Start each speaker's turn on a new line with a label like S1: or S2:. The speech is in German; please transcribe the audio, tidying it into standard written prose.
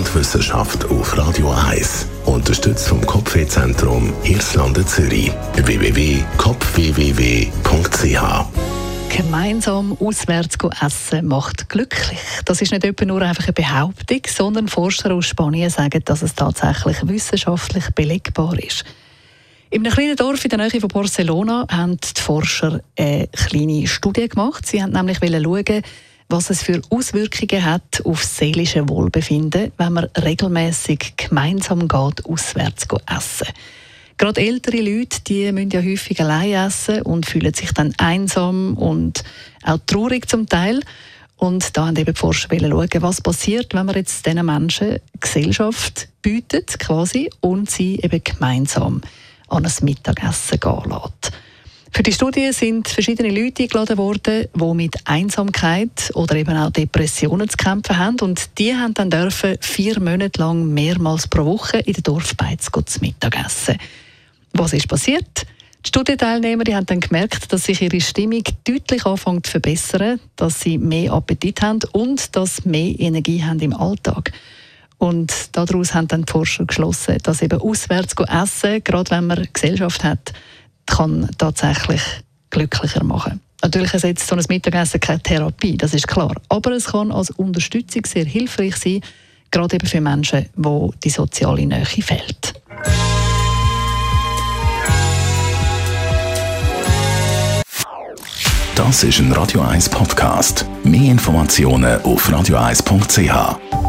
S1: und Wissenschaft auf Radio 1. Unterstützt vom Kopfwehzentrum Irlande Zürich. www.kopfwww.ch.
S2: Gemeinsam auswärts essen macht glücklich. Das ist nicht etwa nur einfach eine Behauptung, sondern Forscher aus Spanien sagen, dass es tatsächlich wissenschaftlich belegbar ist. In einem kleinen Dorf in der Nähe von Barcelona haben die Forscher eine kleine Studie gemacht. Sie wollten nämlich schauen, was es für Auswirkungen hat auf das seelische Wohlbefinden, wenn man regelmäßig gemeinsam geht, auswärts essen. Gerade ältere Leute, die müssen ja häufig allein essen und fühlen sich dann einsam und auch traurig zum Teil. Und da haben eben die Forscher schauen, was passiert, wenn man jetzt diesen Menschen Gesellschaft bietet quasi und sie eben gemeinsam an ein Mittagessen gehen lässt. Für die Studie sind verschiedene Leute eingeladen worden, die mit Einsamkeit oder eben auch Depressionen zu kämpfen haben. Und die haben dann dürfen 4 Monate lang mehrmals pro Woche in der Dorfbeiz zu Mittag essen. Was ist passiert? Die Studienteilnehmer haben dann gemerkt, dass sich ihre Stimmung deutlich anfängt zu verbessern, dass sie mehr Appetit haben und dass sie mehr Energie haben im Alltag. Und daraus haben dann die Forscher geschlossen, dass eben auswärts essen, gerade wenn man Gesellschaft hat, kann tatsächlich glücklicher machen. Natürlich ersetzt so ein Mittagessen keine Therapie, das ist klar. Aber es kann als Unterstützung sehr hilfreich sein, gerade eben für Menschen, wo die soziale Nähe fehlt.
S1: Das ist ein Radio 1 Podcast. Mehr Informationen auf radio1.ch.